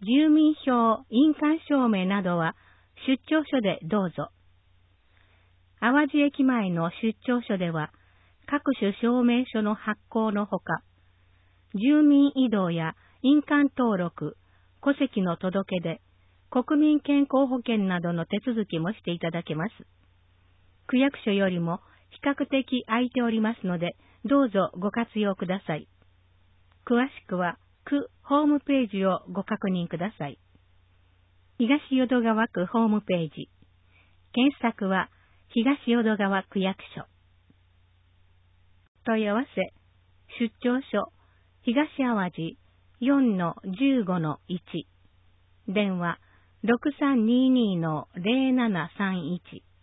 住民票、印鑑証明などは出張所でどうぞ。淡路駅前の出張所では、各種証明書の発行のほか、住民移動や印鑑登録、戸籍の届け出、国民健康保険などの手続きもしていただけます。区役所よりも比較的空いておりますので、どうぞご活用ください。詳しくは区ホームページをご確認ください。東淀川区ホームページ。検索は東淀川区役所。問い合わせ、出張所、東淡路 4-15-1。電話 6322-0731。